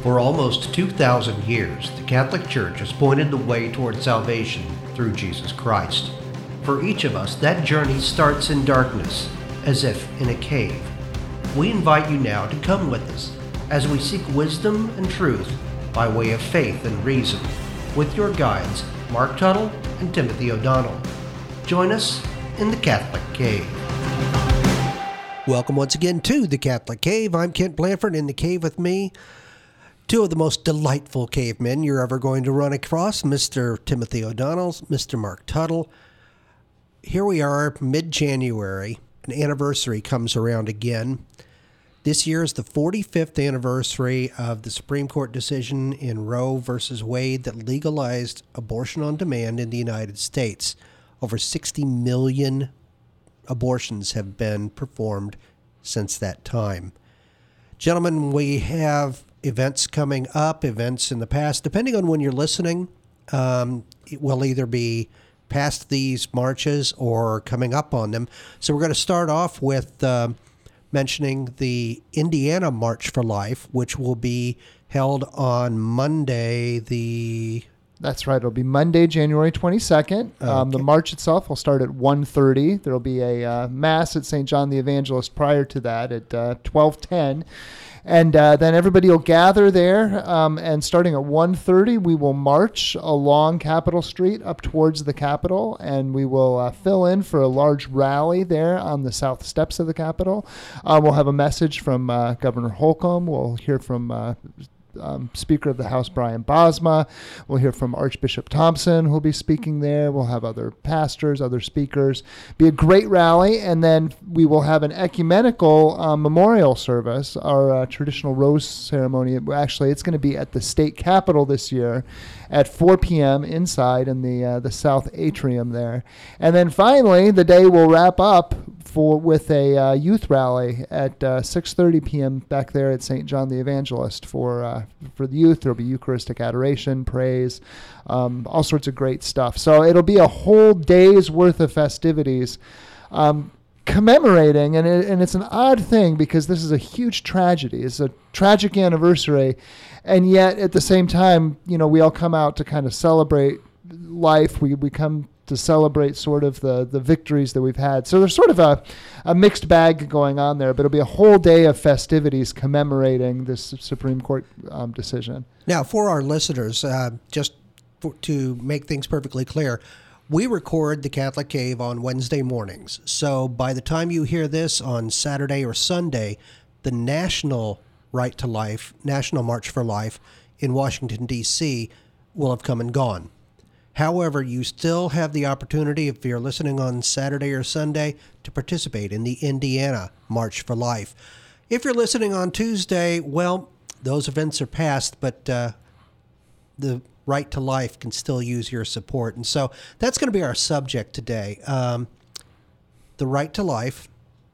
For almost 2,000 years, the Catholic Church has pointed the way toward salvation through Jesus Christ. For each of us, that journey starts in darkness, as if in a cave. We invite you now to come with us as we seek wisdom and truth by way of faith and reason, with your guides, Mark Tuttle and Timothy O'Donnell. Join us in the Catholic Cave. Welcome once again to the Catholic Cave. I'm Kent Blanford. In the cave with me, two of the most delightful cavemen you're ever going to run across, Mr. Timothy O'Donnell, Mr. Mark Tuttle. Here we are, mid-January. An anniversary comes around again. This year is the 45th anniversary of the Supreme Court decision in Roe v. Wade that legalized abortion on demand in the United States. Over 60 million abortions have been performed since that time. Gentlemen, we have events coming up, events in the past. Depending on when you're listening, it will either be past these marches or coming up on them. So we're going to start off with mentioning the Indiana March for Life, which will be held on Monday, That's right. It'll be Monday, January 22nd. Okay. The march itself will start at 1:30. There will be a Mass at St. John the Evangelist prior to that at 12:10. And then everybody will gather there, and starting at 1:30, we will march along Capitol Street up towards the Capitol, and we will fill in for a large rally there on the south steps of the Capitol. We'll have a message from Governor Holcomb. We'll hear from Speaker of the House Brian Bosma. We'll hear from Archbishop Thompson, who'll be speaking there. We'll have other pastors, other speakers. Be a great rally, and then we will have an ecumenical memorial service, our traditional rose ceremony. Actually, it's going to be at the state capitol this year at 4 p.m. inside in the south atrium there. And then finally, the day will wrap up with a youth rally at 6:30 p.m. back there at St. John the Evangelist for the youth. There'll be Eucharistic adoration, praise, all sorts of great stuff. So it'll be a whole day's worth of festivities commemorating, and it's an odd thing because this is a huge tragedy. It's a tragic anniversary, and yet at the same time, we all come out to kind of celebrate life. We come to celebrate sort of the victories that we've had. So there's sort of a mixed bag going on there, but it'll be a whole day of festivities commemorating this Supreme Court decision. Now, for our listeners, to make things perfectly clear, we record the Catholic Cave on Wednesday mornings. So by the time you hear this on Saturday or Sunday, the National Right to Life, National March for Life in Washington, D.C. will have come and gone. However, you still have the opportunity, if you're listening on Saturday or Sunday, to participate in the Indiana March for Life. If you're listening on Tuesday, well, those events are past, but the Right to Life can still use your support. And so that's going to be our subject today, the Right to Life,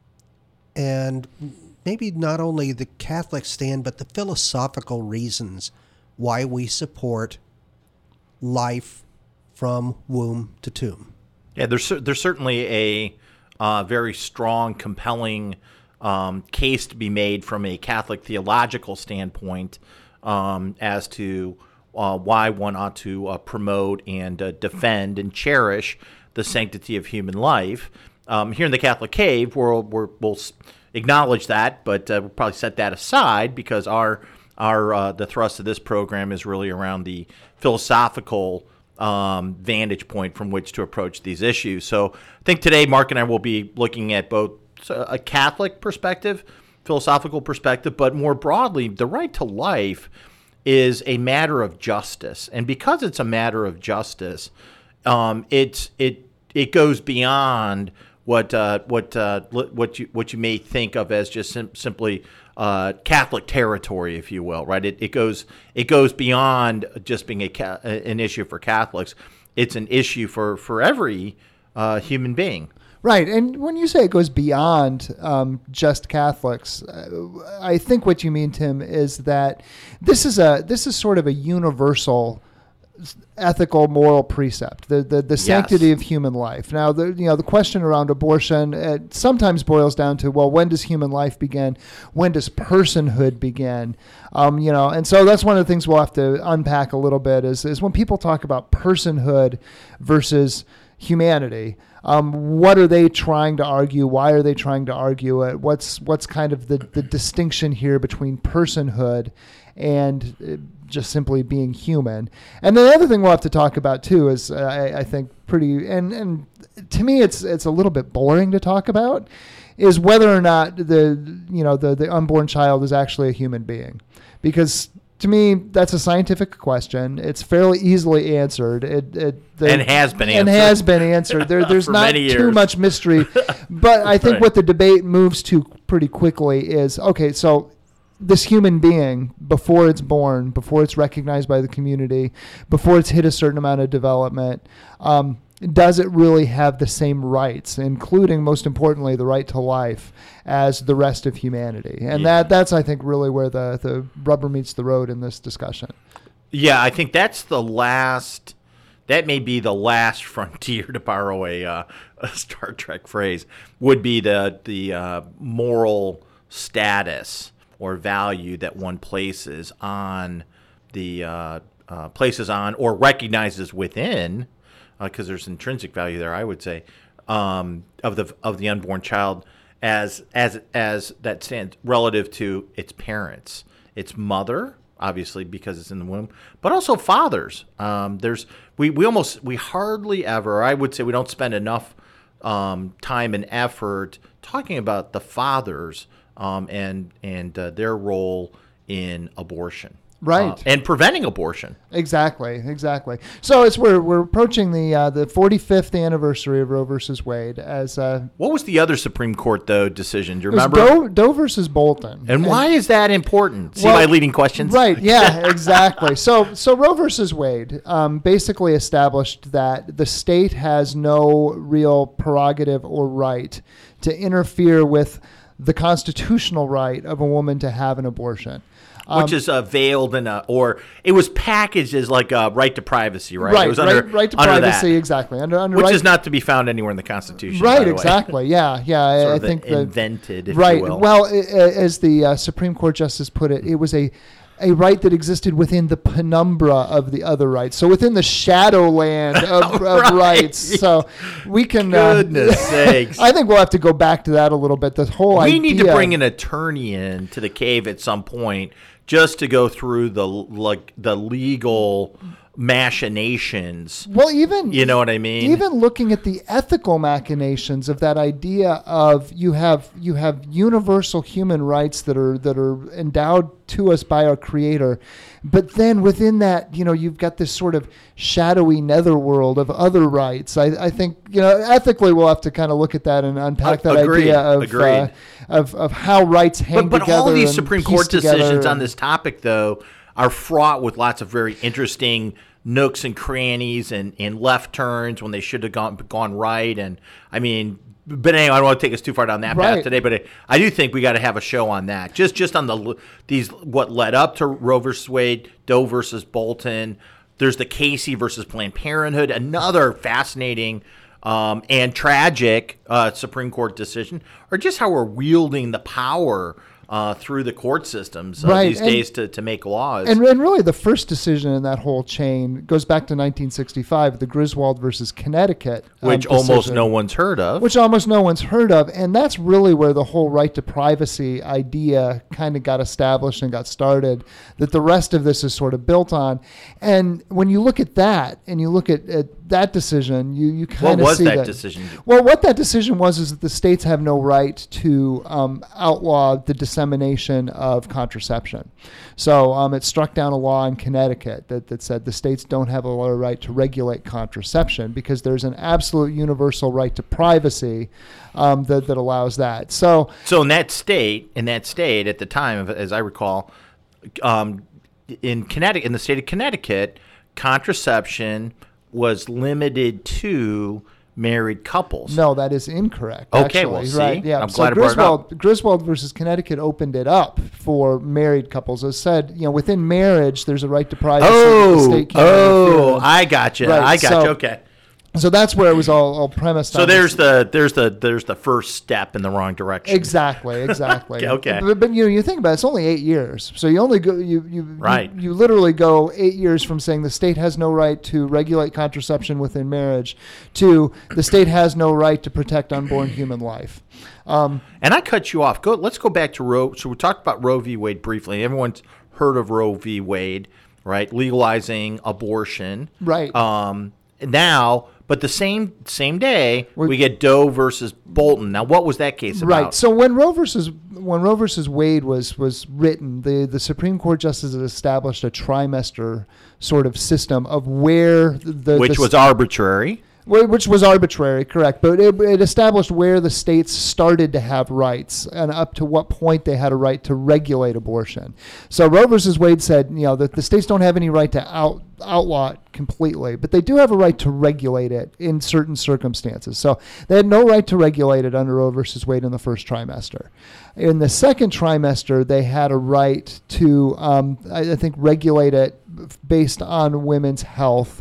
and maybe not only the Catholic stand, but the philosophical reasons why we support life from womb to tomb. Yeah, there's certainly a very strong, compelling case to be made from a Catholic theological standpoint as to why one ought to promote and defend and cherish the sanctity of human life. Here in the Catholic Cave, we'll acknowledge that, but we'll probably set that aside because the thrust of this program is really around the philosophical vantage point from which to approach these issues. So I think today Mark and I will be looking at both a Catholic perspective, philosophical perspective, but more broadly, the right to life is a matter of justice. And because it's a matter of justice, it goes beyond what you may think of as just simply Catholic territory, if you will, right? It goes beyond just being an issue for Catholics. It's an issue for every human being. Right, and when you say it goes beyond just Catholics, I think what you mean, Tim, is that this is sort of a universal ethical, moral precept, the sanctity of human life. Now, the question around abortion sometimes boils down to, well, when does human life begin? When does personhood begin? And so that's one of the things we'll have to unpack a little bit is when people talk about personhood versus humanity. What are they trying to argue? Why are they trying to argue it? What's kind of the distinction here between personhood and just simply being human? And the other thing we'll have to talk about too is I think pretty and to me it's a little bit boring to talk about, is whether or not the unborn child is actually a human being, because to me, that's a scientific question. It's fairly easily answered. And has been answered. And has been answered. There's not too much mystery. But I think what the debate moves to pretty quickly is, okay, so this human being, before it's born, before it's recognized by the community, before it's hit a certain amount of development, does it really have the same rights, including, most importantly, the right to life, as the rest of humanity? And that's, I think, really where the rubber meets the road in this discussion. Yeah, I think that may be the last frontier, to borrow a Star Trek phrase, would be the moral status or value that one places on or recognizes within, because there's intrinsic value there, I would say, of the unborn child as that stands relative to its parents, its mother, obviously because it's in the womb, but also fathers. We hardly ever, I would say, we don't spend enough time and effort talking about the fathers and their role in abortion. Right. And preventing abortion. Exactly. So we're approaching the 45th anniversary of Roe versus Wade. What was the other Supreme Court decision? Do you remember? Doe versus Bolton. And why is that important? See my leading questions? Right. Yeah. Exactly. So Roe versus Wade basically established that the state has no real prerogative or right to interfere with the constitutional right of a woman to have an abortion. Which is veiled or it was packaged as like a right to privacy, right? Right, it was right to privacy, exactly. Which is not to be found anywhere in the Constitution. Right, exactly. Yeah. I think invented, if you will. Well, as the Supreme Court justice put it, it was a right that existed within the penumbra of the other rights. So within the shadowland of rights. So we can... Goodness sakes. I think we'll have to go back to that a little bit. The whole idea... We need to bring an attorney in to the cave at some point just to go through the legal machinations. Well, even... You know what I mean? Even looking at the ethical machinations of that idea of you have universal human rights that are endowed to us by our Creator, but then within that, you've got this sort of shadowy netherworld of other rights. I think, ethically we'll have to kind of look at that and unpack that idea of how rights hang together. But all these Supreme Court decisions on this topic, though, are fraught with lots of very interesting nooks and crannies and left turns when they should have gone right. And I mean, but anyway, I don't want to take us too far down that path today. But I do think we got to have a show on that. Just on what led up to Roe versus Wade, Doe versus Bolton. There's the Casey versus Planned Parenthood, another fascinating and tragic Supreme Court decision, or just how we're wielding the power through the court systems these days to make laws. And really the first decision in that whole chain goes back to 1965, the Griswold versus Connecticut Which almost no one's heard of. And that's really where the whole right to privacy idea kind of got established and got started, that the rest of this is sort of built on. And when you look at that and you look at that decision, you kind of see that. What was that decision? Well, what that decision was is that the states have no right to outlaw the dissemination of contraception. So it struck down a law in Connecticut that said the states don't have a right to regulate contraception because there's an absolute universal right to privacy that allows that. So in that state at the time, as I recall, in the state of Connecticut, contraception was limited to married couples. No, that is incorrect. Okay, actually. well, see? Right, yeah. I'm So glad I brought it up. Griswold versus Connecticut opened it up for married couples. As said, within marriage, there's a right to privacy that the state can't interfere in. I got you. Right, I got you. so- Okay. So that's where it was all premised So on. there's the first step in the wrong direction. Exactly. Okay. But you think about it, it's only 8 years. So you only go Right. you literally go 8 years from saying the state has no right to regulate contraception within marriage to the state has no right to protect unborn human life. And I cut you off. Let's go back to Roe. So we talked about Roe v. Wade briefly. Everyone's heard of Roe v. Wade, right? Legalizing abortion. Right. Now, but the same day, we get Doe versus Bolton. Now, what was that case about? Right. So when Roe versus Wade was written, the Supreme Court justices established a trimester sort of system of where Which was arbitrary. Which was arbitrary, correct. But it established where the states started to have rights and up to what point they had a right to regulate abortion. So Roe versus Wade said, that the states don't have any right to outlaw it completely, but they do have a right to regulate it in certain circumstances. So they had no right to regulate it under Roe versus Wade in the first trimester. In the second trimester, they had a right to, I think, regulate it based on women's health.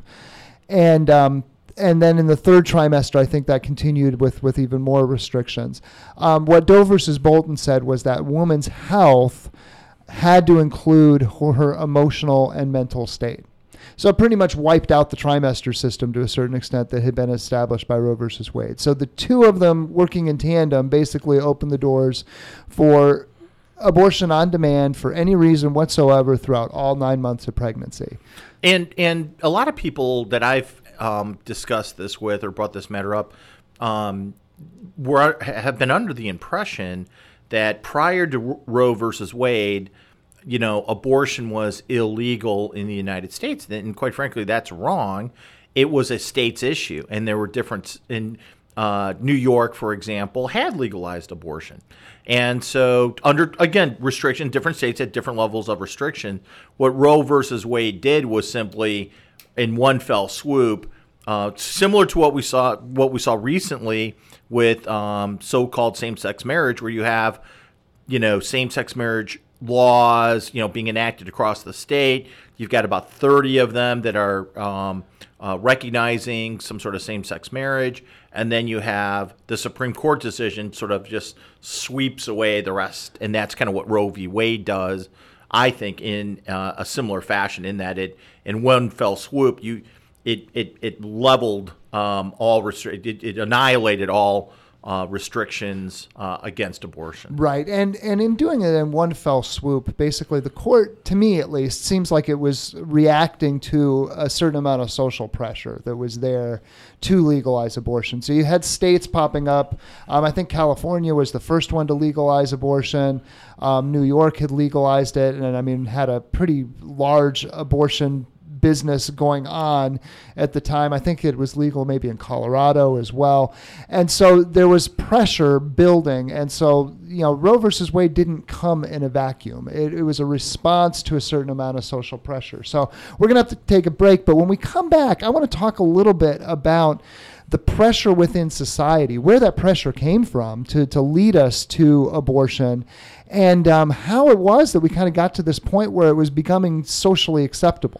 And then in the third trimester, I think that continued with even more restrictions. What Doe versus Bolton said was that woman's health had to include her emotional and mental state. So it pretty much wiped out the trimester system to a certain extent that had been established by Roe versus Wade. So the two of them working in tandem basically opened the doors for abortion on demand for any reason whatsoever throughout all 9 months of pregnancy. And a lot of people that I've discussed this with or brought this matter up have been under the impression that prior to Roe versus Wade, abortion was illegal in the United States. And quite frankly, that's wrong. It was a state's issue. And there were different in New York, for example, had legalized abortion. And so under, again, restriction, different states had different levels of restriction. What Roe versus Wade did was simply, in one fell swoop, similar to what we saw recently with so-called same-sex marriage, where you have, same-sex marriage laws, being enacted across the state. You've got about 30 of them that are recognizing some sort of same-sex marriage, and then you have the Supreme Court decision sort of just sweeps away the rest, and that's kind of what Roe v. Wade does, I think, in a similar fashion, in that it, in one fell swoop, it leveled it annihilated all restrictions against abortion. Right, and in doing it in one fell swoop, basically the court, to me at least, seems like it was reacting to a certain amount of social pressure that was there to legalize abortion. So you had states popping up. I think California was the first one to legalize abortion. New York had legalized it, and had a pretty large abortion business going on at the time. I think it was legal maybe in Colorado as well. And so there was pressure building. And so, Roe versus Wade didn't come in a vacuum. It was a response to a certain amount of social pressure. So we're going to have to take a break. But when we come back, I want to talk a little bit about the pressure within society, where that pressure came from to lead us to abortion, and how it was that we kind of got to this point where it was becoming socially acceptable.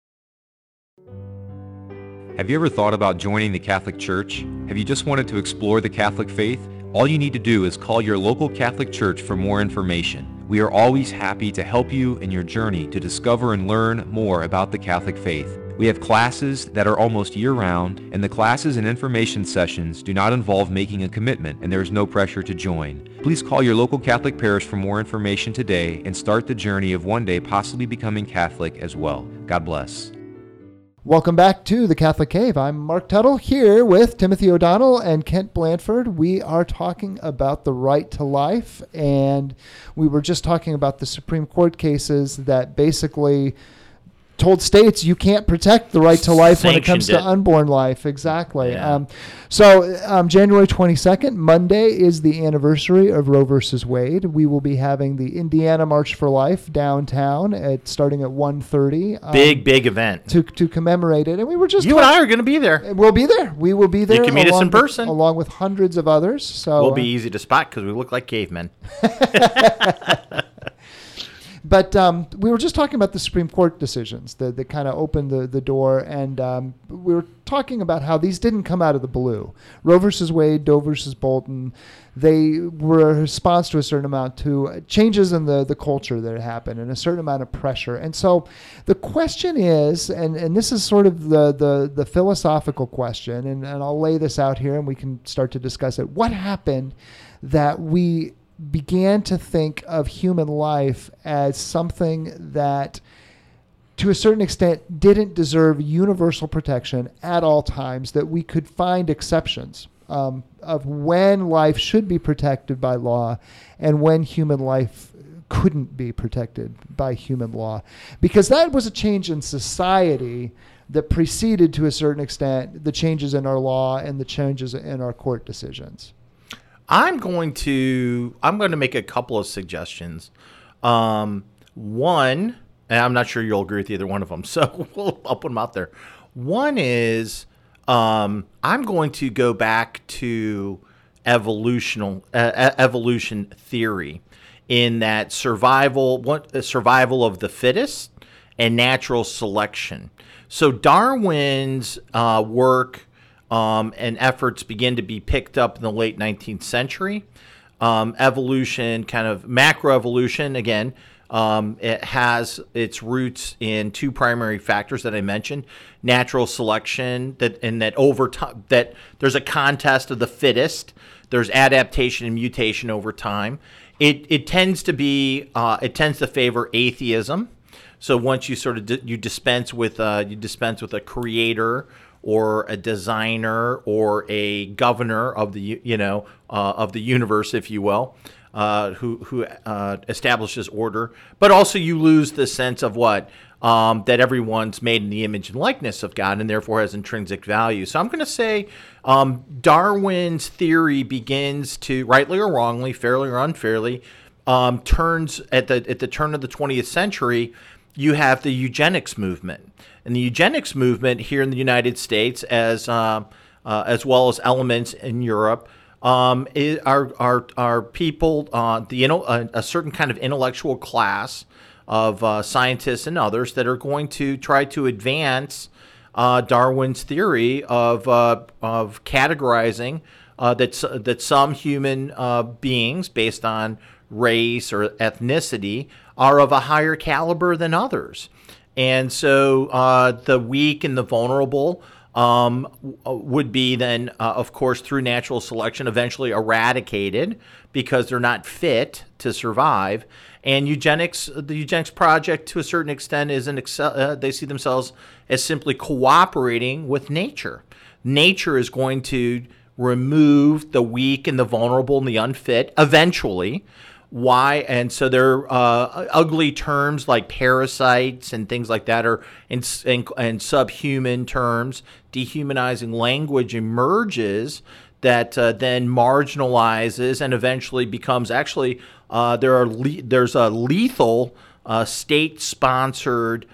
Have you ever thought about joining the Catholic Church? Have you just wanted to explore the Catholic faith? All you need to do is call your local Catholic Church for more information. We are always happy to help you in your journey to discover and learn more about the Catholic faith. We have classes that are almost year-round, and the classes and information sessions do not involve making a commitment, and there is no pressure to join. Please call your local Catholic parish for more information today and start the journey of one day possibly becoming Catholic as well. God bless. Welcome back to the Catholic Cave. I'm Mark Tuttle here with Timothy O'Donnell and Kent Blanford. We are talking about the right to life, and we were just talking about the Supreme Court cases that basically told states you can't protect the right to life when it comes to Sanctioned it. unborn life. Exactly. Yeah. January 22nd, Monday, is the anniversary of Roe versus Wade. We will be having the Indiana March for Life downtown starting at 1:30. Big event. To commemorate it. And we were just You and I are going to be there. We'll be there. We will be there. can meet us in person. along with hundreds of others. So We'll be easy to spot because we look like cavemen. But we were just talking about the Supreme Court decisions that kind of opened the door, and we were talking about how these didn't come out of the blue. Roe versus Wade, Doe versus Bolton, they were a response to a certain amount to changes in the culture that had happened and a certain amount of pressure. And so the question is, and this is sort of the philosophical question, and I'll lay this out here and we can start to discuss it. What happened that we began to think of human life as something that, to a certain extent, didn't deserve universal protection at all times, that we could find exceptions of when life should be protected by law and when human life couldn't be protected by human law? Because that was a change in society that preceded, to a certain extent, the changes in our law and the changes in our court decisions. I'm going to make a couple of suggestions. One, and I'm not sure you'll agree with either one of them, so I'll put them out there. One is I'm going to go back to evolution theory, in that survival of the fittest and natural selection. So Darwin's work and efforts begin to be picked up in the late 19th century. Evolution, kind of macroevolution, again, it has its roots in two primary factors that I mentioned: natural selection, that over time, that there's a contest of the fittest. There's adaptation and mutation over time. It tends to favor atheism. So once you sort of you dispense with a creator or a designer or a governor of the universe, if you will, who establishes order, but also you lose the sense of that everyone's made in the image and likeness of God and therefore has intrinsic value. So I'm going to say Darwin's theory begins to, rightly or wrongly, fairly or unfairly, turns at the turn of the 20th century. You have the eugenics movement. And the eugenics movement here in the United States, as well as elements in Europe, are people, a certain kind of intellectual class of scientists and others that are going to try to advance Darwin's theory of categorizing that some human beings, based on race or ethnicity, are of a higher caliber than others. And so the weak and the vulnerable would be then, of course, through natural selection, eventually eradicated because they're not fit to survive. And the eugenics project, to a certain extent, they see themselves as simply cooperating with nature. Nature is going to remove the weak and the vulnerable and the unfit eventually. Why? And so there are ugly terms like parasites and things like that, and subhuman terms. Dehumanizing language emerges that then marginalizes and eventually becomes actually there's a lethal state-sponsored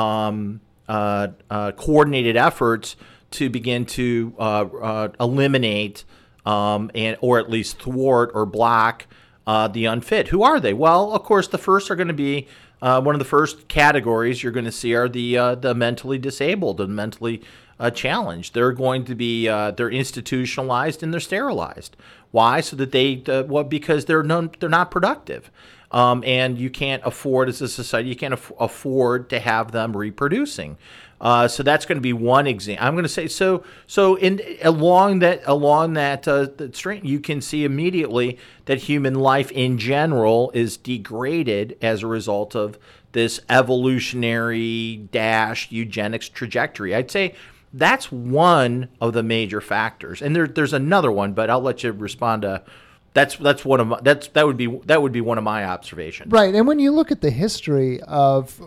coordinated efforts to begin to eliminate or at least thwart or block the unfit. Who are they? Well, of course, the first are going to be one of the first categories you're going to see are the mentally disabled and mentally challenged. They're going to be they're institutionalized and they're sterilized. Why? So that because they're not productive, and you can't afford, as a society, you can't afford to have them reproducing. So that's going to be one example. I'm going to say so along that string, you can see immediately that human life in general is degraded as a result of this evolutionary eugenics trajectory. I'd say that's one of the major factors, and there's another one, but I'll let you respond to. That would be one of my observations. Right, and when you look at the history of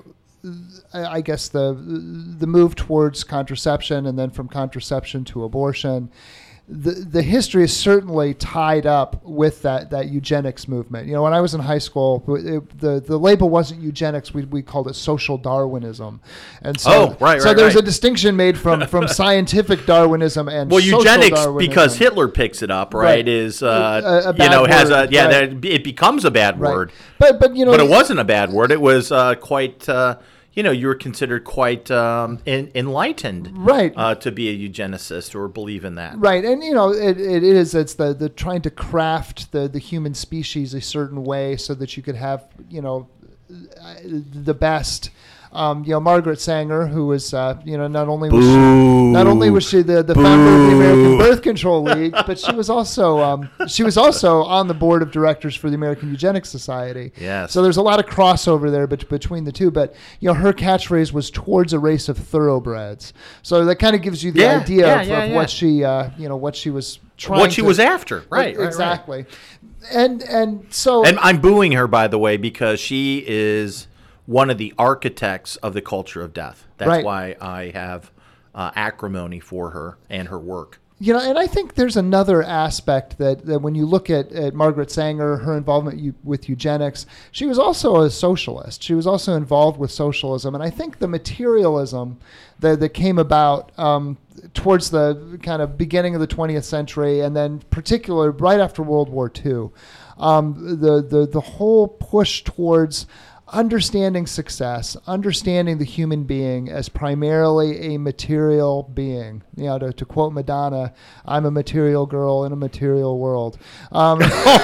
I guess the move towards contraception, and then from contraception to abortion. The history is certainly tied up with that eugenics movement. When I was in high school, the label wasn't eugenics. We called it social Darwinism. And so, there's a distinction made from scientific Darwinism and social eugenics, Darwinism. because Hitler picks it up, right? Is a bad word, it becomes a bad word. But it wasn't a bad word. It was quite. You were considered quite enlightened, right? To be a eugenicist or believe in that, right? And it's the trying to craft the human species a certain way so that you could have the best. Margaret Sanger, who was not only was she the founder of the American Birth Control League, but she was also on the board of directors for the American Eugenics Society. Yes. So there's a lot of crossover there between the two. But her catchphrase was "towards a race of thoroughbreds." So that kind of gives you the idea of what she what she was trying, what she was after, right? Exactly. Right. And so I'm booing her, by the way, because she is one of the architects of the culture of death. That's why I have acrimony for her and her work. And I think there's another aspect that when you look at Margaret Sanger, her involvement with eugenics, she was also a socialist. She was also involved with socialism. And I think the materialism that came about towards the kind of beginning of the 20th century, and then particularly right after World War II, the whole push towards understanding success, understanding the human being as primarily a material being. To quote Madonna, "I'm a material girl in a material world." But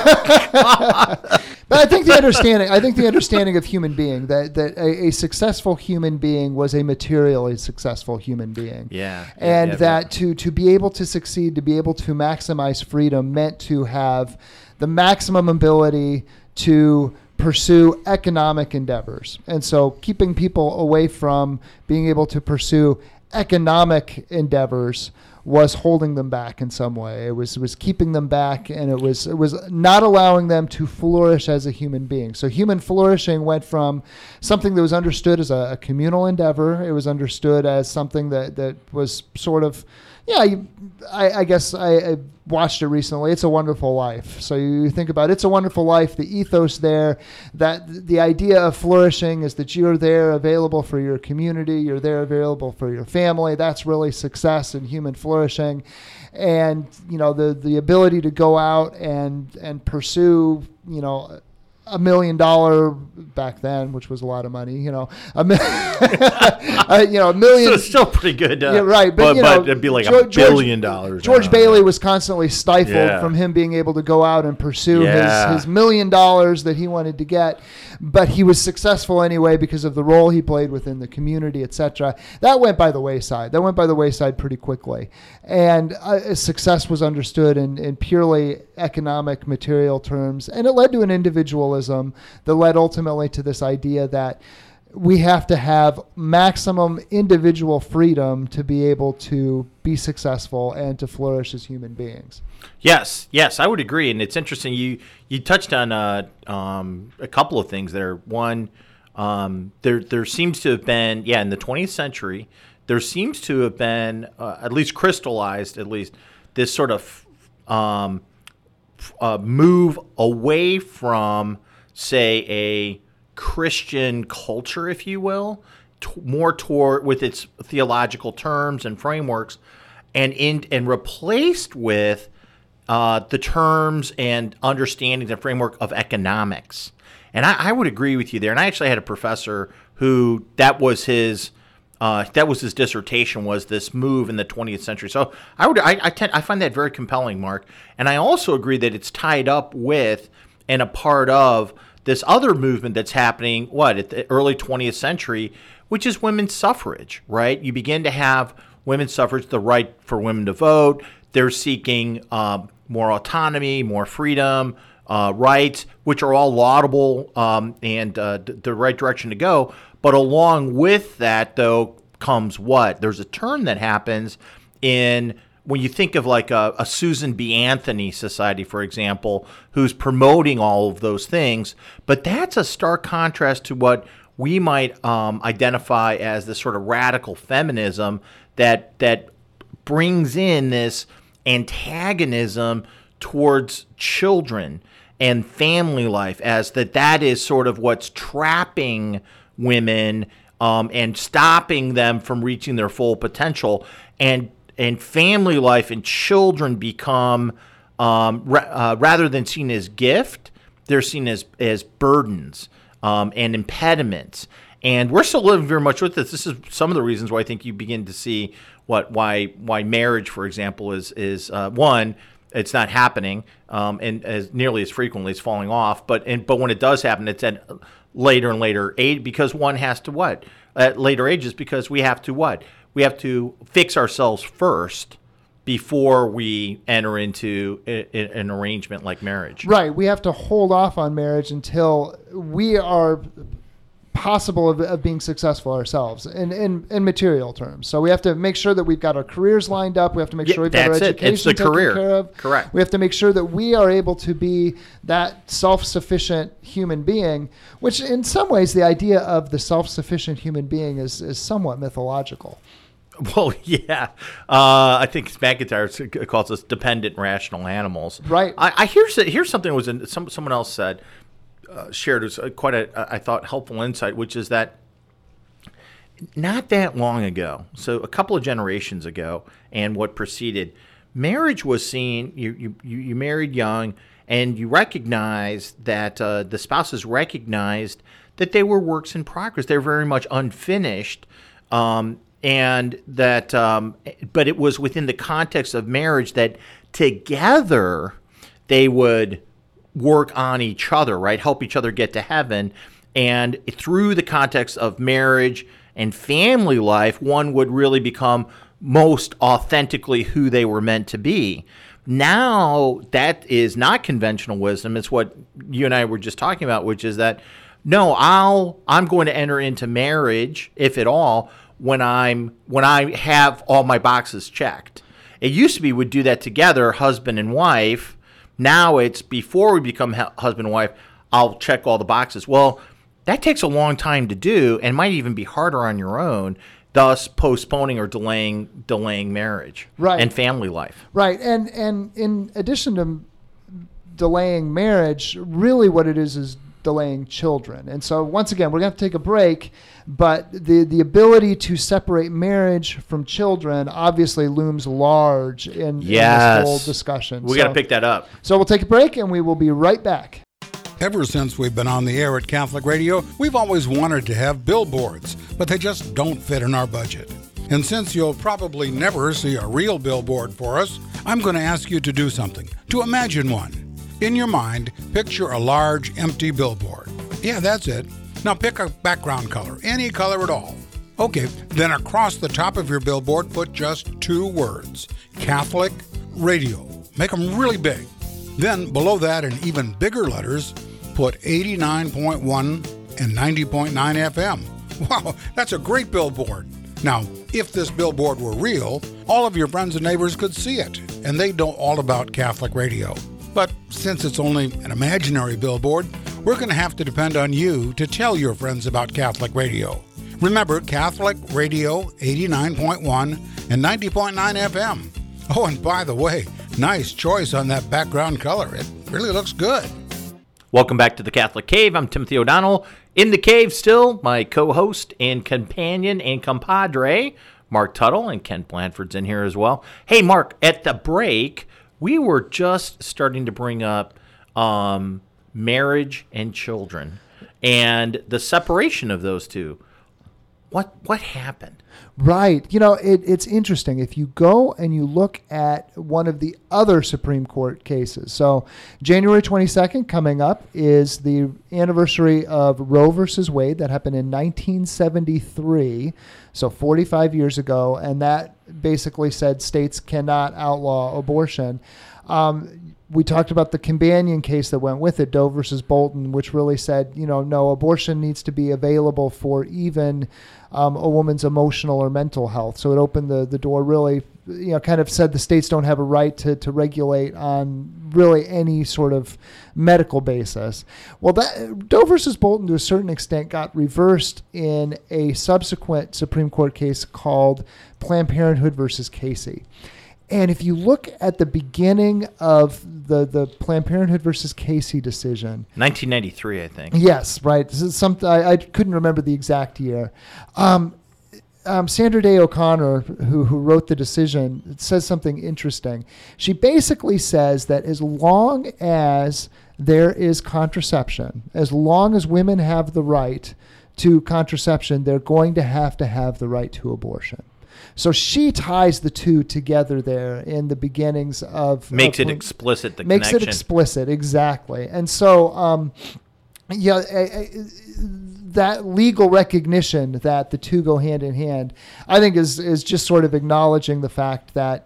I think the understanding of human being, that a successful human being was a materially successful human being. To be able to succeed, to be able to maximize freedom, meant to have the maximum ability to pursue economic endeavors. And so keeping people away from being able to pursue economic endeavors was holding them back in some way. It was keeping them back, and it was not allowing them to flourish as a human being. So human flourishing went from something that was understood as a communal endeavor. It was understood as something that was sort of, I guess I watched it recently. It's a Wonderful Life. So you think about It's a Wonderful Life, the ethos there, that the idea of flourishing is that you're there available for your community, you're there available for your family. That's really success and human flourishing. And, the ability to go out and pursue, $1 million back then, which was a lot of money, a million. So it's still pretty good. Right. But it'd be like $1 billion. George Bailey was constantly stifled from him being able to go out and pursue his $1 million that he wanted to get. But he was successful anyway because of the role he played within the community, etc. That went by the wayside. That went by the wayside pretty quickly. And success was understood in purely economic, material terms. And it led to an individualism that led ultimately to this idea that we have to have maximum individual freedom to be able to be successful and to flourish as human beings. Yes, I would agree. And it's interesting. You touched on a couple of things there. One, there seems to have been, in the 20th century, there seems to have been, at least crystallized, this sort of move away from, say, a Christian culture, if you will, more toward with its theological terms and frameworks, and replaced with the terms and understandings and framework of economics. And I would agree with you there. And I actually had a professor who that was his dissertation, was this move in the 20th century. So I find that very compelling, Mark. And I also agree that it's tied up with and a part of this other movement that's happening, at the early 20th century, which is women's suffrage, right? You begin to have women's suffrage, the right for women to vote. They're seeking more autonomy, more freedom, rights, which are all laudable and the right direction to go. But along with that, though, comes what? There's a turn that happens when you think of like a Susan B. Anthony Society, for example, who's promoting all of those things. But that's a stark contrast to what we might identify as this sort of radical feminism that brings in this antagonism towards children and family life, as that is sort of what's trapping women and stopping them from reaching their full potential, and family life and children become rather than seen as gift, they're seen as burdens and impediments. And we're still living very much with this. This is some of the reasons why I think you begin to see why marriage, for example, is one, it's not happening, and as nearly as frequently it's falling off. But when it does happen, it's at later and later age, because one has to at later ages, because we have to we have to fix ourselves first before we enter into an arrangement like marriage. Right. We have to hold off on marriage until we are possible of being successful ourselves in material terms. So we have to make sure that we've got our careers lined up. We have to make sure we've got our education It's the taken career. care of. Correct. We have to make sure that we are able to be that self-sufficient human being, which in some ways the idea of the self-sufficient human being is somewhat mythological. Well, yeah. I think McIntyre calls us dependent rational animals. Right. I here's something someone else said. Shared was quite I thought, helpful insight, which is that not that long ago, so a couple of generations ago, and what preceded, marriage was seen. You married young, and you recognized that the spouses recognized that they were works in progress. They were very much unfinished, and that, but it was within the context of marriage that together they would work on each other, right? Help each other get to heaven. And through the context of marriage and family life, one would really become most authentically who they were meant to be. Now, that is not conventional wisdom. It's what you and I were just talking about, which is that, no, I'm going to enter into marriage, if at all, when I have all my boxes checked. It used to be we'd do that together, husband and wife. Now it's before we become husband and wife, I'll check all the boxes. Well, that takes a long time to do and might even be harder on your own, thus postponing or delaying marriage and family life. Right. And in addition to delaying marriage, really what it is delaying children. And so once again, we're going to have to take a break, but the ability to separate marriage from children obviously looms large in this whole discussion. We got to pick that up. So we'll take a break and we will be right back. Ever since we've been on the air at Catholic Radio, we've always wanted to have billboards, but they just don't fit in our budget. And since you'll probably never see a real billboard for us, I'm going to ask you to do something, to imagine one. In your mind, picture a large, empty billboard. Yeah, that's it. Now pick a background color, any color at all. Okay, then across the top of your billboard, put just 2 words, Catholic Radio. Make them really big. Then below that, in even bigger letters, put 89.1 and 90.9 FM. Wow, that's a great billboard. Now, if this billboard were real, all of your friends and neighbors could see it, and they'd know all about Catholic Radio. But since it's only an imaginary billboard, we're going to have to depend on you to tell your friends about Catholic Radio. Remember, Catholic Radio 89.1 and 90.9 FM. Oh, and by the way, nice choice on that background color. It really looks good. Welcome back to the Catholic Cave. I'm Timothy O'Donnell. In the cave still, my co-host and companion and compadre, Mark Tuttle, and Ken Blanford's in here as well. Hey, Mark, at the break, we were just starting to bring up marriage and children and the separation of those two. What happened? Right. You know, it's interesting. If you go and you look at one of the other Supreme Court cases. So January 22nd coming up is the anniversary of Roe versus Wade. That happened in 1973, so 45 years ago. And that basically said states cannot outlaw abortion. We talked about the companion case that went with it, Doe versus Bolton, which really said, no, abortion needs to be available for even a woman's emotional or mental health. So it opened the door really kind of said the states don't have a right to regulate on really any sort of medical basis. Well, that Doe versus Bolton, to a certain extent, got reversed in a subsequent Supreme Court case called Planned Parenthood versus Casey. And if you look at the beginning of the Planned Parenthood versus Casey decision, 1993, I think. Yes, right. This is something I couldn't remember the exact year. Sandra Day O'Connor, who wrote the decision, says something interesting. She basically says that as long as there is contraception, as long as women have the right to contraception, they're going to have the right to abortion. So she ties the two together there in the beginnings of... Makes it explicit, the makes connection. Makes it explicit, exactly. And so, that legal recognition that the two go hand in hand, I think is just sort of acknowledging the fact that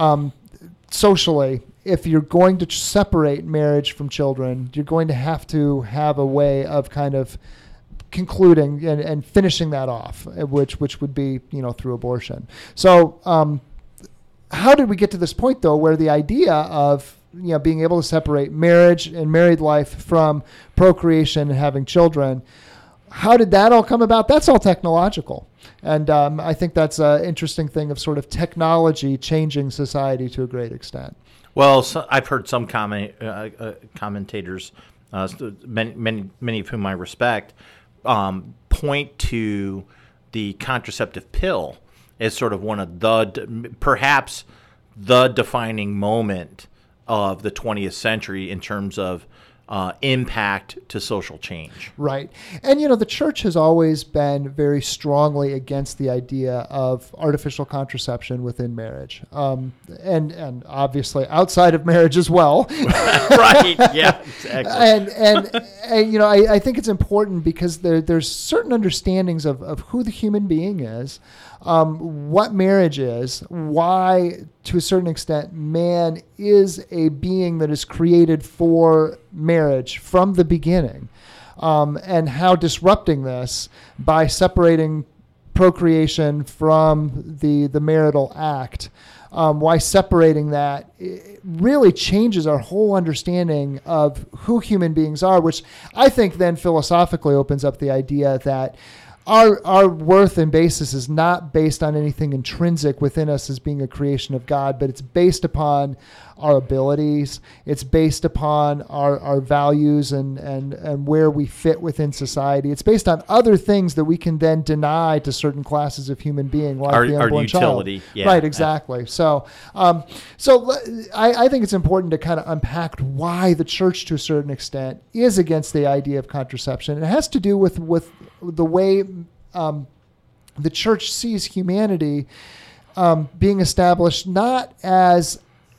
socially, if you're going to separate marriage from children, you're going to have a way of kind of concluding and finishing that off, which would be, through abortion. So how did we get to this point, though, where the idea of being able to separate marriage and married life from procreation and having children, how did that all come about? That's all technological. And I think that's an interesting thing of sort of technology changing society to a great extent. Well, I've heard some commentators, many of whom I respect, point to the contraceptive pill as sort of one of perhaps the defining moment of the 20th century in terms of impact to social change. Right. And, the church has always been very strongly against the idea of artificial contraception within marriage. And obviously outside of marriage as well. Right. Yeah, exactly. And I think it's important because there's certain understandings of who the human being is, what marriage is, why, to a certain extent, man is a being that is created for marriage from the beginning, and how disrupting this by separating procreation from the marital act, why separating that really changes our whole understanding of who human beings are, which I think then philosophically opens up the idea that our worth and basis is not based on anything intrinsic within us as being a creation of God, but it's based upon our abilities. It's based upon our values and where we fit within society. It's based on other things that we can then deny to certain classes of human being, like the unborn utility. child. Yeah. Right, exactly. So I think it's important to kind of unpack why the church, to a certain extent, is against the idea of contraception. It has to do with the way the church sees humanity being established not as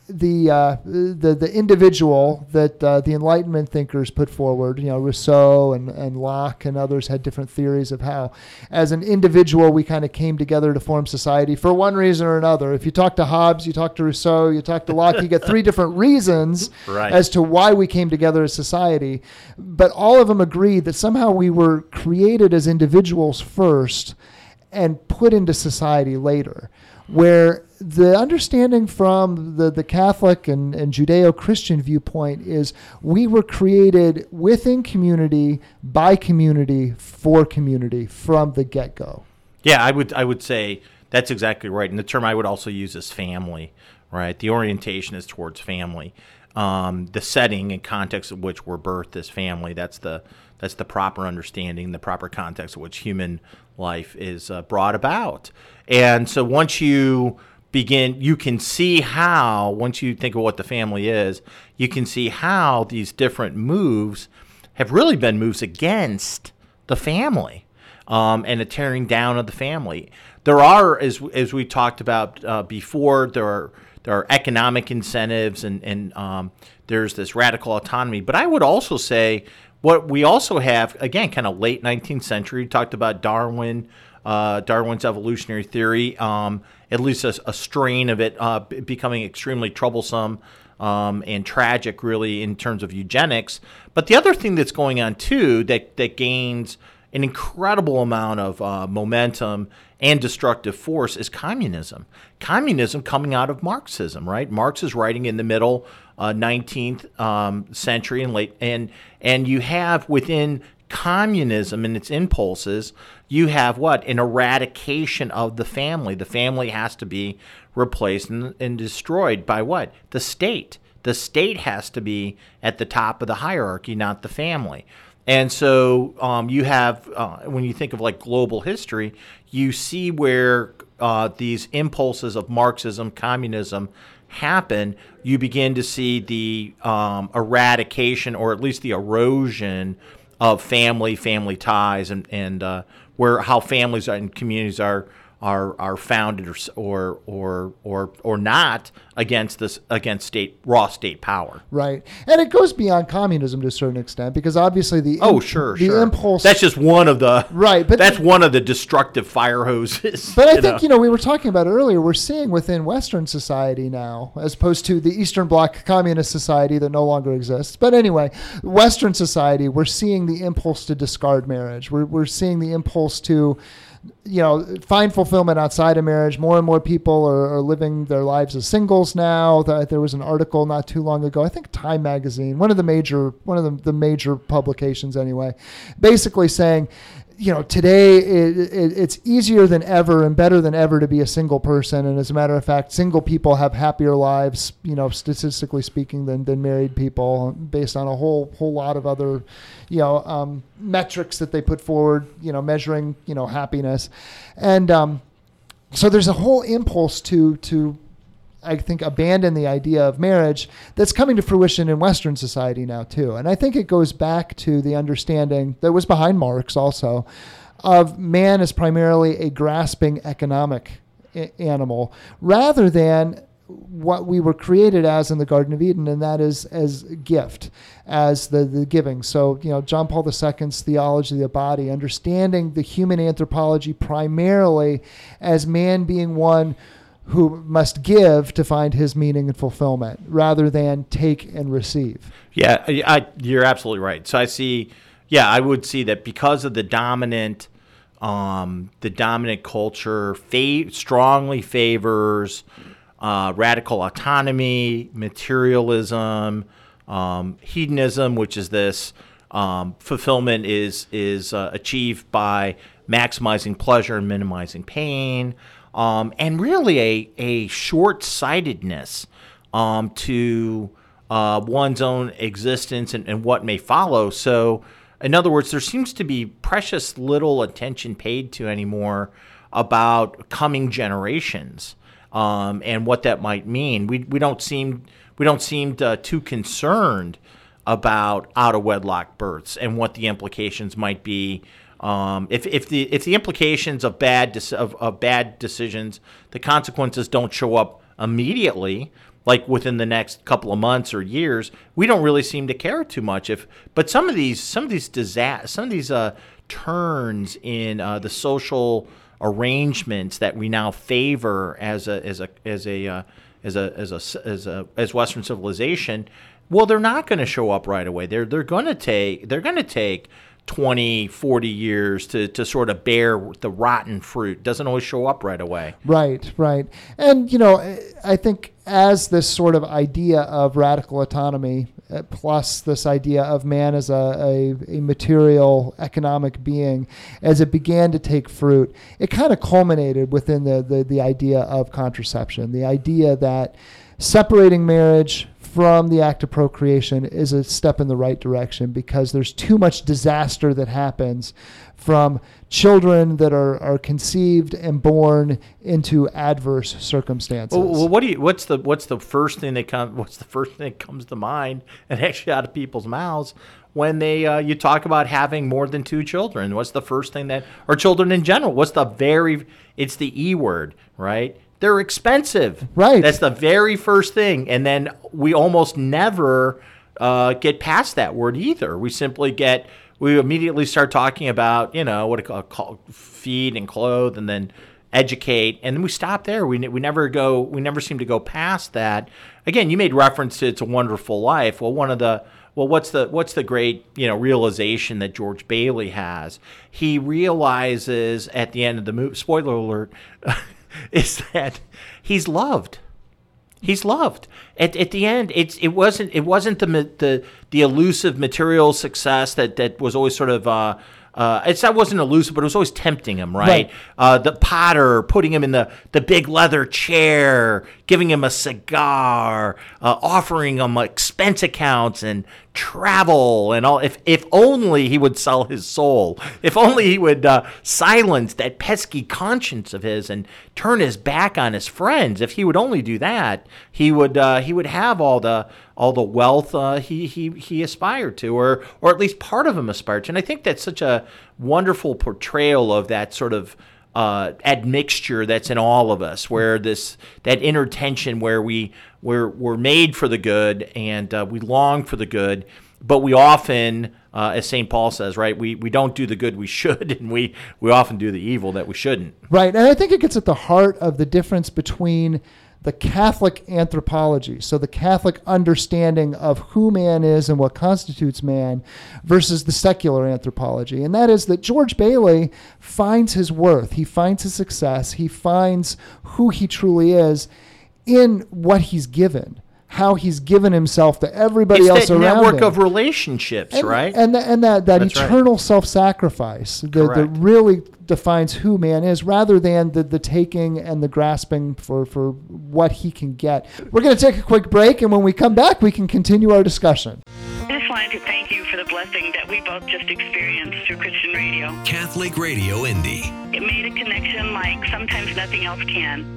the individual that the Enlightenment thinkers put forward. Rousseau and Locke and others had different theories of how, as an individual, we kind of came together to form society for one reason or another. If you talk to Hobbes, you talk to Rousseau, you talk to Locke, you get three different reasons right. as to why we came together as society. But all of them agreed that somehow we were created as individuals first and put into society later, where the understanding from the Catholic and Judeo-Christian viewpoint is we were created within community, by community, for community from the get-go. Yeah, I would say that's exactly right. And the term I would also use is family, right? The orientation is towards family. The setting and context of which we're birthed as family, that's the proper understanding, the proper context of which human life is brought about. And so once you can see how, once you think of what the family is, you can see how these different moves have really been moves against the family, and a tearing down of the family. There are, as we talked about before, there are economic incentives and there's this radical autonomy. But I would also say what we also have, again, kind of late 19th century, talked about Darwin's evolutionary theory, at least a strain of it becoming extremely troublesome and tragic, really, in terms of eugenics. But the other thing that's going on, too, that gains an incredible amount of momentum and destructive force is communism. Communism coming out of Marxism, right? Marx is writing in the middle 19th century and late, and you have within communism and its impulses, you have what? An eradication of the family. The family has to be replaced and destroyed by what? The state. The state has to be at the top of the hierarchy, not the family. And so you have, when you think of like global history, you see where these impulses of Marxism, communism happen. You begin to see the eradication, or at least the erosion of family ties, and where how families and communities are founded or not against raw state power. Right. And it goes beyond communism to a certain extent, because obviously the impulse. That's just one of the right, but that's one of the destructive fire hoses. But I think we were talking about earlier, we're seeing within Western society now, as opposed to the Eastern Bloc communist society that no longer exists. But anyway, Western society, we're seeing the impulse to discard marriage. We're seeing the impulse to find fulfillment outside of marriage. More and more people are living their lives as singles now. There was an article not too long ago, I think Time Magazine, one of the major publications anyway, basically saying, today it's easier than ever and better than ever to be a single person. And as a matter of fact, single people have happier lives, statistically speaking, than married people, based on a whole lot of other, metrics that they put forward, measuring, happiness. And so there's a whole impulse to I think, abandon the idea of marriage that's coming to fruition in Western society now, too. And I think it goes back to the understanding that was behind Marx also of man as primarily a grasping economic animal, rather than what we were created as in the Garden of Eden, and that is as gift, as the giving. So, John Paul II's theology of the body, understanding the human anthropology primarily as man being one who must give to find his meaning and fulfillment, rather than take and receive. Yeah, you're absolutely right. So I would see that because of the dominant culture strongly favors radical autonomy, materialism, hedonism, which is this fulfillment is achieved by maximizing pleasure and minimizing pain. And really a short-sightedness to one's own existence and what may follow. So, in other words, there seems to be precious little attention paid to anymore about coming generations and what that might mean. We don't seem too concerned about out-of-wedlock births and what the implications might be. If the implications of bad decisions, the consequences don't show up immediately, like within the next couple of months or years, we don't really seem to care too much. But some of these turns in the social arrangements that we now favor as Western civilization, well, they're not going to show up right away. They're going to take 20, 40 years to sort of bear the rotten fruit. Doesn't always show up right away. Right. And, I think as this sort of idea of radical autonomy, plus this idea of man as a material economic being, as it began to take fruit, it kind of culminated within the idea of contraception, the idea that separating marriage from the act of procreation is a step in the right direction, because there's too much disaster that happens from children that are conceived and born into adverse circumstances. Well, what's the first thing that comes to mind and actually out of people's mouths when they you talk about having more than two children? What's the first thing or children in general? It's the E word, right? They're expensive. Right. That's the very first thing. And then we almost never get past that word either. We immediately start talking about, feed and clothe, and then educate. And then we stop there. We never seem to go past that. Again, you made reference to It's a Wonderful Life. Well, one of the well, what's the great, realization that George Bailey has? He realizes at the end of the movie, spoiler alert, is that he's loved. He's loved. At the end, it wasn't the elusive material success that was always sort of that wasn't elusive, but it was always tempting him, right? The Potter putting him in the big leather chair, giving him a cigar, offering him expense accounts and travel and all. If only he would sell his soul. If only he would silence that pesky conscience of his and turn his back on his friends. If he would only do that, he would have all the wealth he aspired to, or at least part of him aspired to. And I think that's such a wonderful portrayal of that sort of admixture that's in all of us, where that inner tension where we're made for the good and we long for the good, but we often, as St. Paul says, right, we don't do the good we should, and we often do the evil that we shouldn't. Right, and I think it gets at the heart of the difference between the Catholic anthropology, so the Catholic understanding of who man is and what constitutes man, versus the secular anthropology. And that is that George Bailey finds his worth, he finds his success, he finds who he truly is in what he's given, how he's given himself to everybody else around him. It's that network of relationships, right? And that eternal self-sacrifice that really defines who man is, rather than the taking and the grasping for what he can get. We're going to take a quick break, and when we come back, we can continue our discussion. I just wanted to thank you for the blessing that we both just experienced through Christian radio. Catholic Radio Indy. It made a connection like sometimes nothing else can.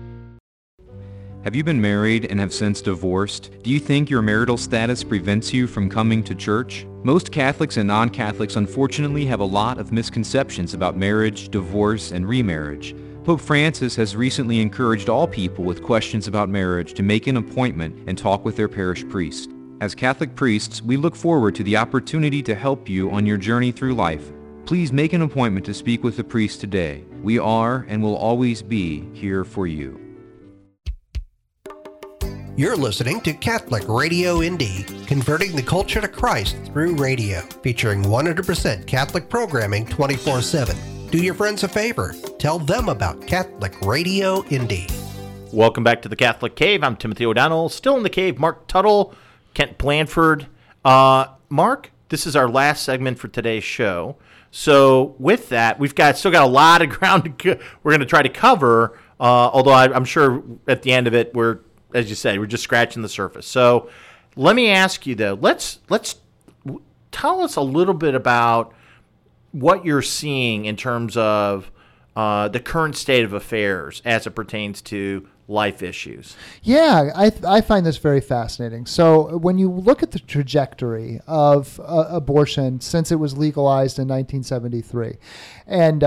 Have you been married and have since divorced? Do you think your marital status prevents you from coming to church? Most Catholics and non-Catholics unfortunately have a lot of misconceptions about marriage, divorce, and remarriage. Pope Francis has recently encouraged all people with questions about marriage to make an appointment and talk with their parish priest. As Catholic priests, we look forward to the opportunity to help you on your journey through life. Please make an appointment to speak with the priest today. We are and will always be here for you. You're listening to Catholic Radio Indy, converting the culture to Christ through radio, featuring 100% Catholic programming 24/7. Do your friends a favor. Tell them about Catholic Radio Indy. Welcome back to the Catholic Cave. I'm Timothy O'Donnell. Still in the cave, Mark Tuttle, Kent Blanford. Mark, this is our last segment for today's show. So with that, we've still got a lot of ground we're going to try to cover, although I'm sure at the end of it, as you said, we're just scratching the surface. So let me ask you, though, let's tell us a little bit about what you're seeing in terms of the current state of affairs as it pertains to life issues. Yeah, I find this very fascinating. So when you look at the trajectory of abortion since it was legalized in 1973, and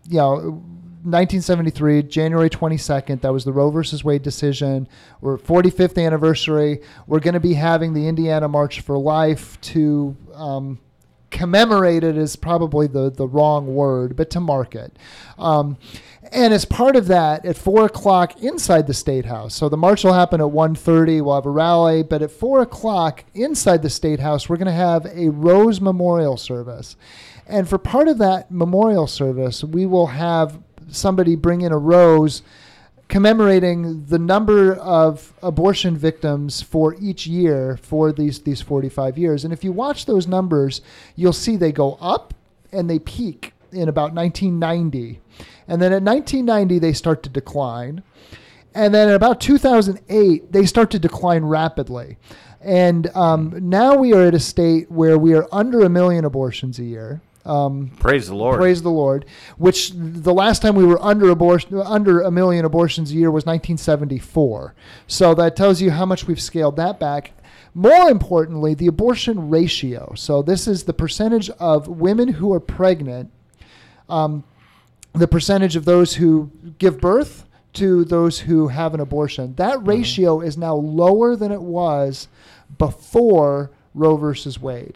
1973, January 22nd, that was the Roe versus Wade decision. We're 45th anniversary. We're going to be having the Indiana March for Life to commemorate it is probably the wrong word, but to mark it. And as part of that, at 4 o'clock inside the State House, so the march will happen at 1:30, we'll have a rally, but at 4 o'clock inside the State House, we're going to have a Rose Memorial Service. And for part of that memorial service, we will have somebody bring in a rose commemorating the number of abortion victims for each year for these 45 years. And if you watch those numbers, you'll see they go up and they peak in about 1990. And then at 1990, they start to decline. And then at about 2008, they start to decline rapidly. And now we are at a state where we are under 1 million abortions a year. Praise the Lord. Praise the Lord. Which the last time we were under 1 million abortions a year was 1974. So that tells you how much we've scaled that back. More importantly, the abortion ratio. So this is the percentage of women who are pregnant, the percentage of those who give birth to those who have an abortion. That ratio is now lower than it was before Roe versus Wade.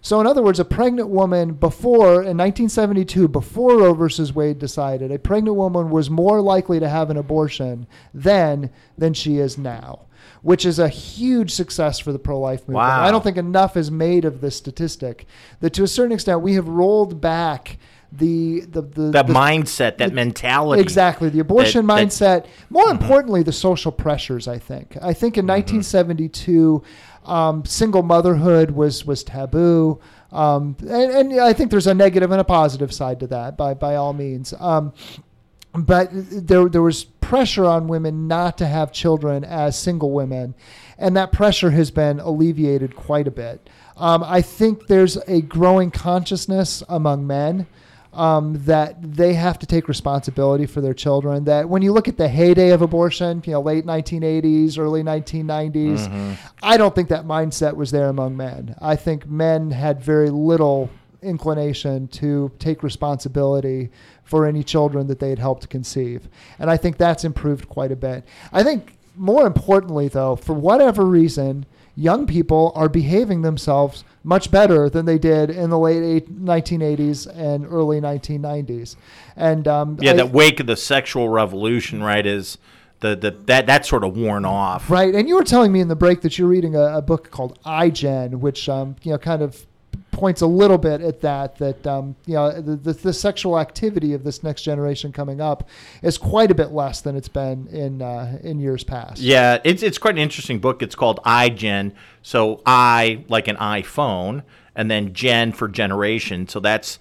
So in other words, a pregnant woman before, in 1972, before Roe versus Wade decided, a pregnant woman was more likely to have an abortion then than she is now, which is a huge success for the pro-life movement. Wow. I don't think enough is made of this statistic, that to a certain extent we have rolled back the mindset, that mentality. Exactly, the abortion mindset. More importantly, the social pressures, I think. I think in 1972, single motherhood was taboo. And I think there's a negative and a positive side to that, by all means. But there was pressure on women not to have children as single women, and that pressure has been alleviated quite a bit. I think there's a growing consciousness among men that they have to take responsibility for their children. That when you look at the heyday of abortion, late 1980s, early 1990s, I don't think that mindset was there among men. I think men had very little inclination to take responsibility for any children that they had helped conceive. And I think that's improved quite a bit. I think more importantly, though, for whatever reason, young people are behaving themselves much better than they did in the late 1980s and early 1990s. And that wake of the sexual revolution, right, is that's sort of worn off. Right. And you were telling me in the break that you're reading a book called iGen, which kind of points a little bit at that the sexual activity of this next generation coming up is quite a bit less than it's been in years past. Yeah, it's quite an interesting book. It's called iGen. So I, like an iPhone, and then gen for generation. So that's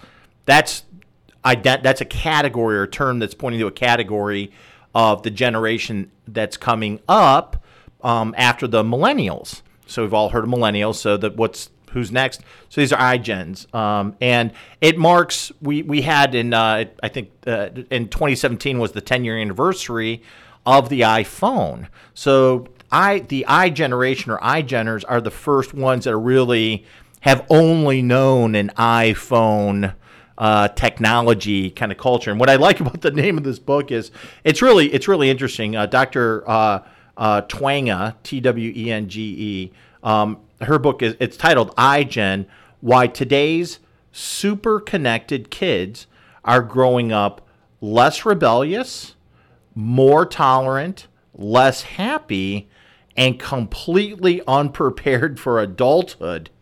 a category or a term that's pointing to a category of the generation that's coming up after the millennials. So we've all heard of millennials. So who's next? So these are iGens. And it marks, we had in 2017 was the 10-year anniversary of the iPhone. So the iGeneration or iGeners are the first ones that really have only known an iPhone technology kind of culture. And what I like about the name of this book is it's really interesting. Dr. Twenge, Twenge, her book it's titled iGen: Why Today's Super Connected Kids Are Growing Up Less Rebellious, More Tolerant, Less Happy, and Completely Unprepared for Adulthood.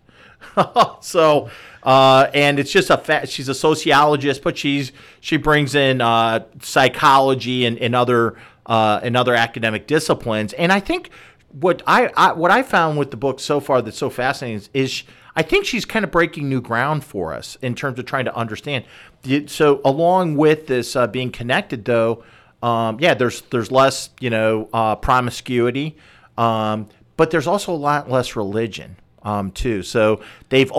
So, and it's just she's a sociologist, but she brings in psychology and other academic disciplines. And I think what I found with the book so far that's so fascinating is I think she's kind of breaking new ground for us in terms of trying to understand. So along with this being connected, though, there's less promiscuity, but there's also a lot less religion too. So they've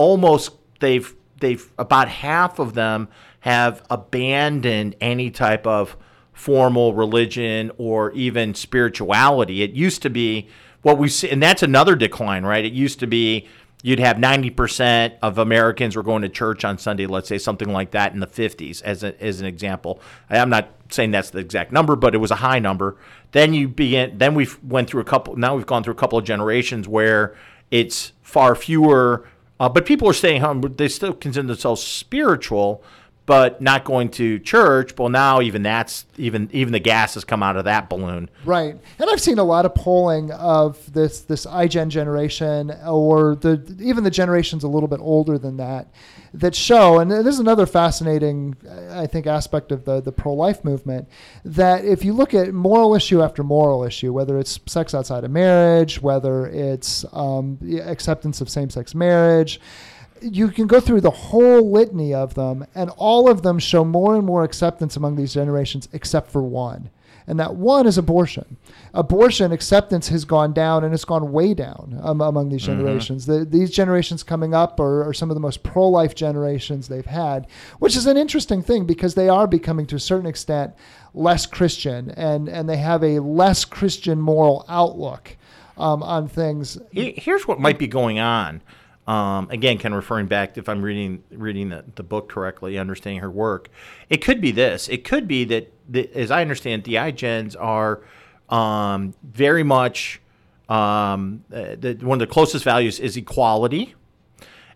about half of them have abandoned any type of formal religion or even spirituality. It used to be what we see, and that's another decline, right? It used to be you'd have 90% of Americans were going to church on Sunday, let's say something like that in the 50s as an example. I'm not saying that's the exact number, but it was a high number. Then we've gone through a couple of generations where it's far fewer, but people are staying home. They still consider themselves spiritual, but not going to church. Well, now even the gas has come out of that balloon. Right. And I've seen a lot of polling of this iGen generation, or even the generations a little bit older than that show, and this is another fascinating, I think, aspect of the pro-life movement, that if you look at moral issue after moral issue, whether it's sex outside of marriage, whether it's acceptance of same-sex marriage, you can go through the whole litany of them, and all of them show more and more acceptance among these generations, except for one. And that one is abortion. Abortion acceptance has gone down, and it's gone way down among these generations. These generations coming up are some of the most pro-life generations they've had, which is an interesting thing because they are becoming, to a certain extent, less Christian, and they have a less Christian moral outlook on things. Here's what might be going on. Again, kind of referring back, if I'm reading the book correctly, understanding her work, it could be this. It could be that as I understand, the iGens are very much one of the closest values is equality,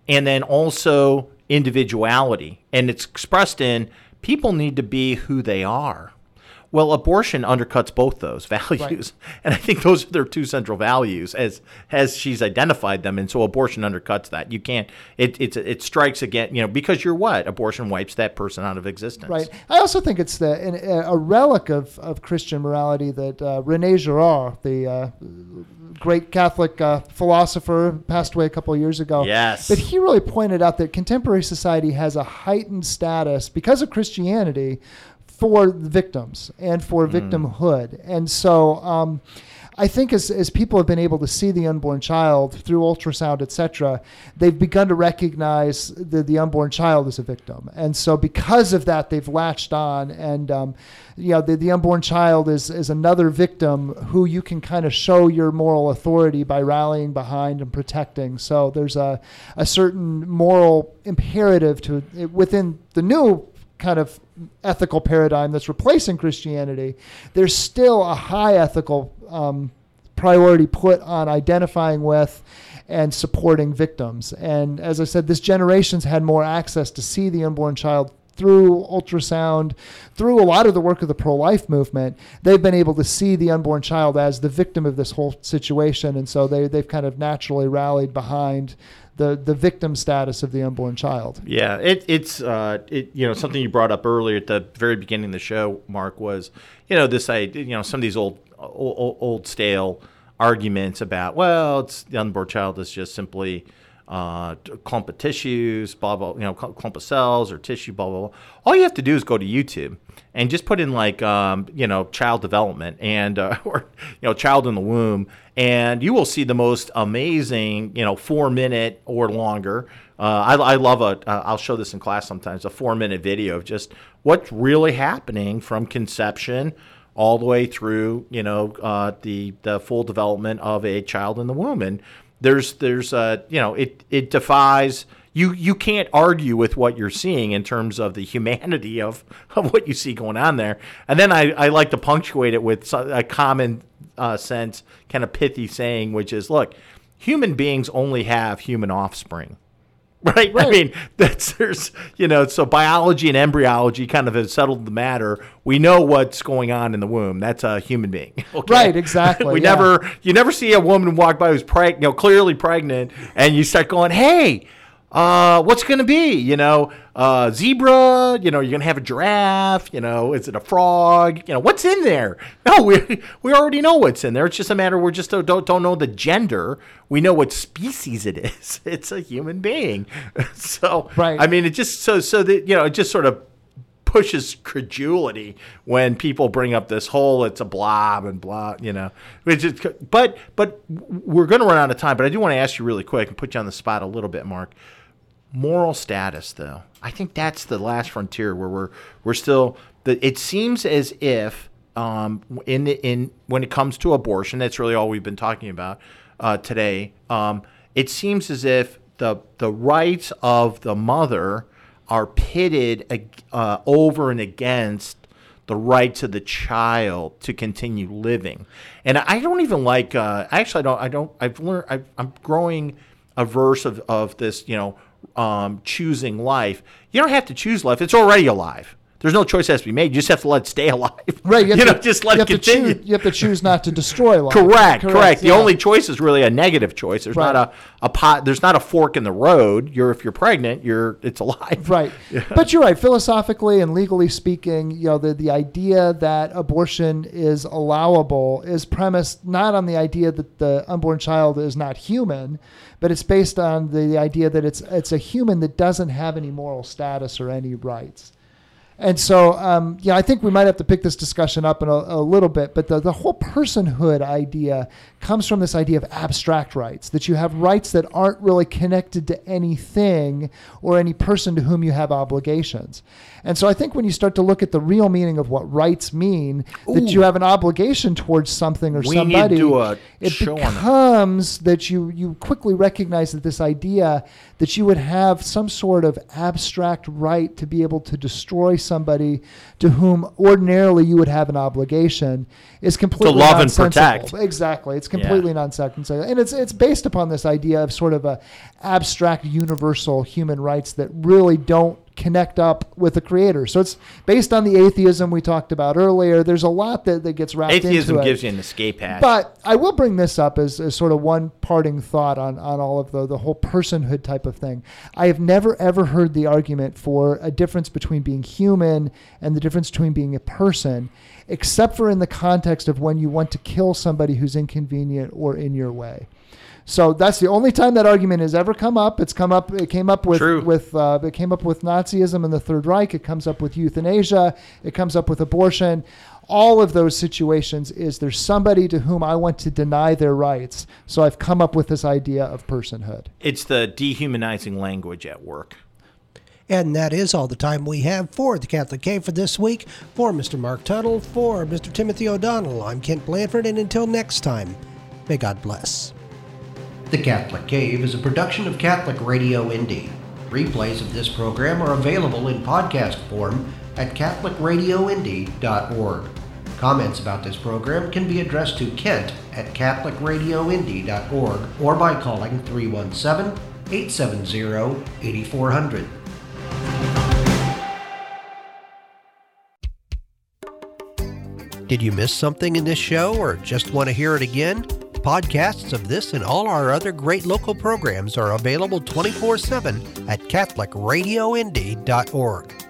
and then also individuality. And it's expressed in people need to be who they are. Well, abortion undercuts both those values, and I think those are their two central values as she's identified them. And so, abortion undercuts that. You can't. It strikes again. Because you're what? Abortion wipes that person out of existence. Right. I also think it's a relic of Christian morality that René Girard, the great Catholic philosopher, passed away a couple of years ago. Yes. But he really pointed out that contemporary society has a heightened status because of Christianity for victims and for victimhood. And so I think as people have been able to see the unborn child through ultrasound, etc., they've begun to recognize the unborn child as a victim. And so because of that, they've latched on. And, the unborn child is another victim who you can kind of show your moral authority by rallying behind and protecting. So there's a certain moral imperative within the new kind of ethical paradigm that's replacing Christianity. There's still a high ethical priority put on identifying with and supporting victims. And as I said, this generation's had more access to see the unborn child through ultrasound, through a lot of the work of the pro-life movement. They've been able to see the unborn child as the victim of this whole situation. And so they've kind of naturally rallied behind the victim status of the unborn child. Yeah, it's something you brought up earlier at the very beginning of the show, Mark, was this idea, some of these old stale arguments about, well, the unborn child is just simply a clump of tissues, blah blah, clump of cells or tissue, blah blah blah. All you have to do is go to YouTube and just put in child development and or child in the womb, and you will see the most amazing 4-minute or longer. I love I'll show this in class sometimes, a 4-minute video of just what's really happening from conception all the way through the full development of a child in the womb. And there's it defies. You can't argue with what you're seeing in terms of the humanity of what you see going on there. And then I like to punctuate it with a common sense, kind of pithy saying, which is, look, human beings only have human offspring. Right? I mean, so biology and embryology kind of have settled the matter. We know what's going on in the womb. That's a human being. Okay? Right, exactly. You never see a woman walk by who's clearly pregnant, and you start going, hey, what's going to be? Zebra, you're going to have a giraffe, is it a frog? What's in there? No, we already know what's in there. It's just a matter we just don't know the gender. We know what species it is. It's a human being. So, right. I mean, it just it just sort of pushes credulity when people bring up this whole it's a blob and blah, but we're going to run out of time. But I do want to ask you really quick and put you on the spot a little bit, Mark. Moral status, though, I think that's the last frontier where we're still. It seems as if when it comes to abortion, that's really all we've been talking about today. It seems as if the rights of the mother are pitted over and against the rights of the child to continue living, and I don't even like. Actually, I don't. I've learned. I'm growing averse of this. Choosing life. You don't have to choose life. It's already alive. There's no choice that has to be made. You just have to let it stay alive. Right. Just let it continue. You have to choose not to destroy life. Correct. The yeah. only choice is really a negative choice. There's not a pot. There's not a fork in the road. If you're pregnant, it's alive. Right. Yeah. But you're right. Philosophically and legally speaking, the idea that abortion is allowable is premised not on the idea that the unborn child is not human, but it's based on the idea that it's a human that doesn't have any moral status or any rights. And so, I think we might have to pick this discussion up in a little bit, but the whole personhood idea comes from this idea of abstract rights, that you have rights that aren't really connected to anything or any person to whom you have obligations. And so I think when you start to look at the real meaning of what rights mean, that you have an obligation towards something or somebody, it becomes that you quickly recognize that this idea that you would have some sort of abstract right to be able to destroy somebody to whom ordinarily you would have an obligation is completely love and nonsensical. protect. Exactly. It's completely nonsensical. And it's based upon this idea of sort of a abstract universal human rights that really don't connect up with the creator. So it's based on the atheism we talked about earlier. There's a lot that gets wrapped into it. Atheism gives you an escape hatch. But I will bring this up as sort of one parting thought on all of the whole personhood type of thing. I have never, ever heard the argument for a difference between being human and the difference between being a person, except for in the context of when you want to kill somebody who's inconvenient or in your way. So that's the only time that argument has ever come up. It came up with Nazism and the Third Reich. It comes up with euthanasia. It comes up with abortion. All of those situations is there's somebody to whom I want to deny their rights. So I've come up with this idea of personhood. It's the dehumanizing language at work. And that is all the time we have for the Catholic Cave for this week. For Mr. Mark Tuttle, for Mr. Timothy O'Donnell, I'm Kent Blanford, and until next time, may God bless. The Catholic Cave is a production of Catholic Radio Indy. Replays of this program are available in podcast form at catholicradioindy.org. Comments about this program can be addressed to Kent at catholicradioindy.org or by calling 317-870-8400. Did you miss something in this show or just want to hear it again? Podcasts of this and all our other great local programs are available 24/7 at catholicradioindy.org.